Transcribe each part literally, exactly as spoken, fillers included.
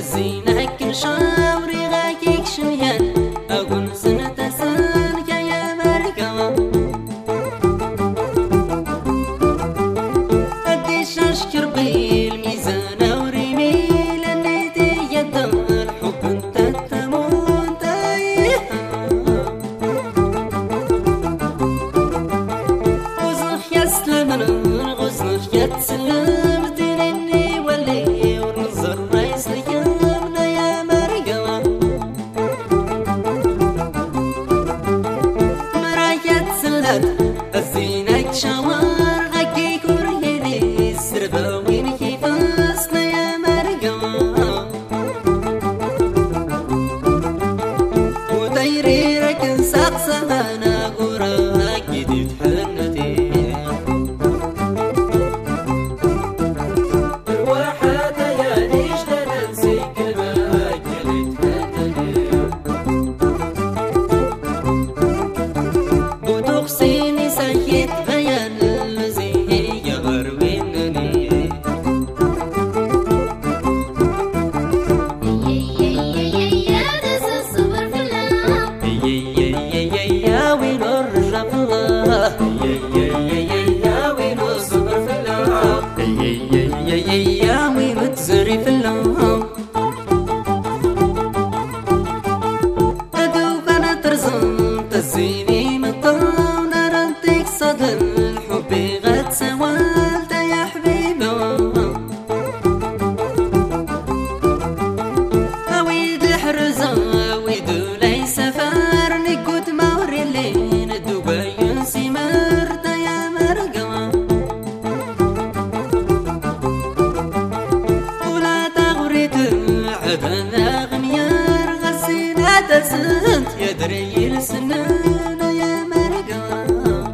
الزينة كل شاوري غاكيك شويان أقول سنة سنك يا مرقوة قديش أشكر بالميزان وريميل النيتي يد الحب انت تمون تايها غزنخ يسلم غزنخ يتسلم ديني ولي ونظر رئيس ليامنا يا مرقوة مراية سلات الزينك شوار غاكيك وريني السربة وين كيف أصنا يا مرقوة ودايري ركن ساقسة أنا قراك جديد حنتي بوتوخسيني سايت بيان الذي يغروينني يا دس الصبر في الله يا وين الرجع في الله يا وين الصبر في الله يا وين تزري في الله أدوب أنا ترزم تزيني مطلع ونرنتك صدر حبي غد سوالت يا حبيبي أويد الحرزة أويد ليس فارني قد موري اللين دبي ينسي مرت يا مرقوة ولا تغريت عدن أغنيار غسينة تسنت يدري السنان يا مرقوة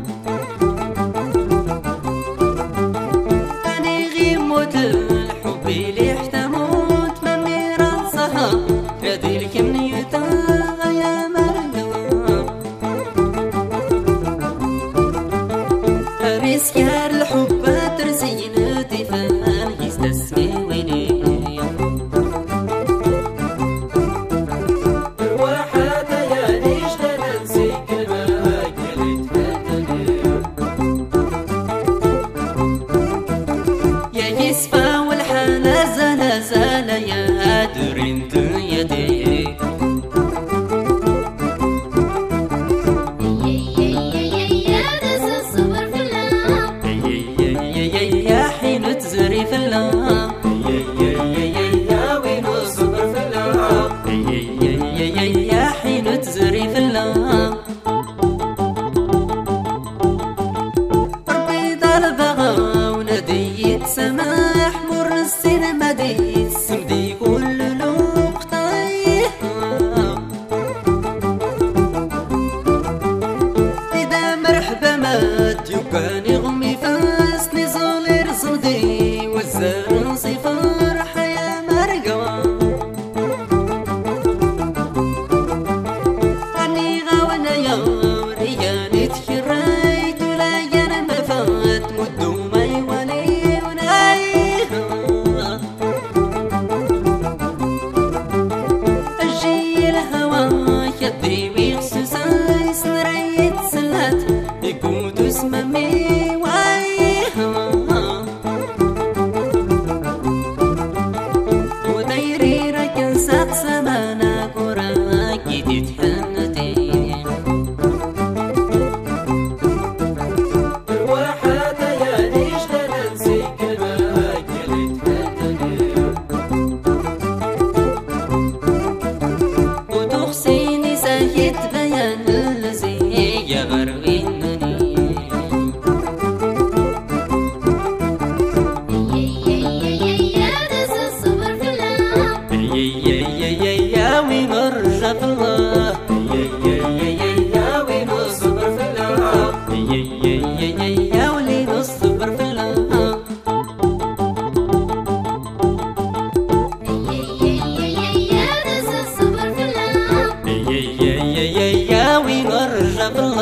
أني غيموت الحب اللي احتموت من ميران صها يدي الكمنية يا مرقوة مسكار الحب ترسين تفهم يستسمي ويني يسفى والحالة زال زال يا درنت يدي يا دس الصبر في الله يا حين تزري في الله يا وين الصبر في الله يا حين تزري في الله ربي دار بغا ونادي سماح مر السين مدي سمدي كل لقطة إذا مرحبا مات يبقى نغمي فاسني صغير صدي والزار صفار حياة مرقوة أني غاونا يا ورياني تخريت ولا يانا ما فات مدو ما يولي ونايها أجي الهوا يدي ويخسساي سنريت سلات يقود اسممي وايها ودايري ركن ساق سمانا قراك جديد حنتي وتخسيني سايت بيان الذي يغروينني يا دس الصبر في الله يا وين الرجع في الله يا وين الصبر في الله يا ولين الصبر في الله يا دس الصبر في الله يا وين الرجع في الله